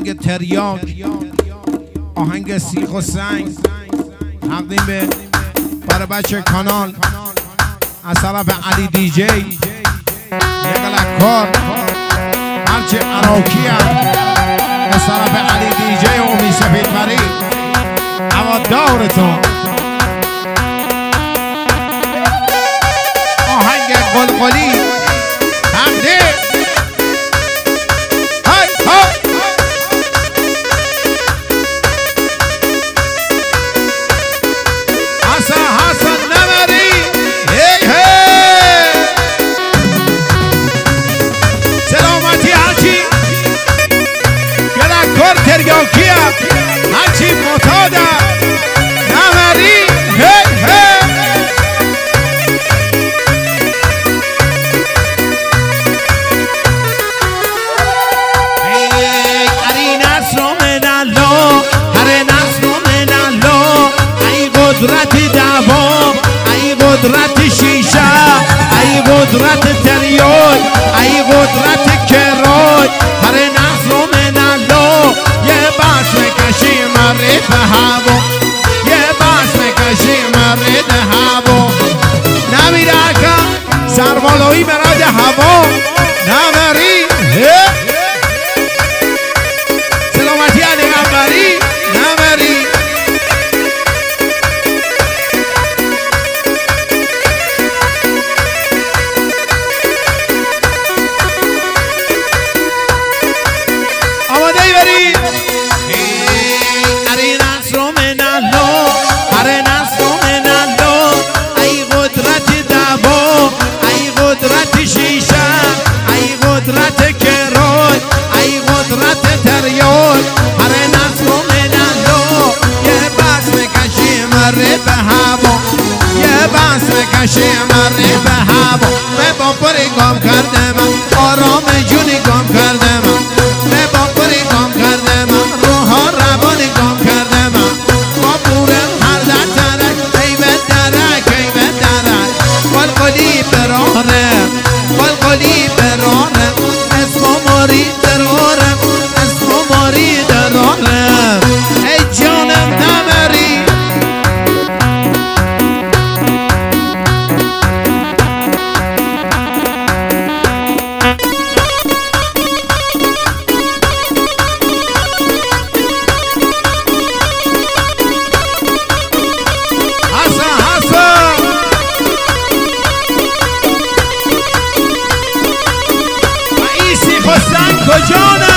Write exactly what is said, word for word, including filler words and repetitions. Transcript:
آهنگ تریاک، آهنگ سیخ و سنگ تقدیم به برای بچه کانال از طرف علی دی جی یک لکار هرچه عراقی هم از طرف علی دی جی و امی سفید پری اما دورتون آهنگ قلقلی تقدیم تریاکیه هرچی معتاده نمری هی هی ای اری نصر من الله هر نصر من الله ای قدرت دوام ای قدرت شیشه ای قدرت تریاک ای قدرت کرای هر نصر من الله یه باش میکشی مرد به هوا یه باش میکشی مرد هوا نمیره که سربالایی مرد هوا نمری سلامتی علی غفاری نمری آماده ای برید اری نصر من الله هر نصر من الله ای قدرت دوام ای قدرت شیشه ای قدرت کرای ای قدرت تریاک هر نصر من الله یه بس میکشی مرد به هوا یه بس میکشی مرد به هوا به باپری گام کرده من آرام جونی گام کرده من به باپری گام کرده من روحا روانی گام کرده من با پورم هر در درک ای به درک ای به درک قلقلی برارم قلقلی برارم اسم و ماری درارم اسم و ماری درارم ای جانم نمری کجانه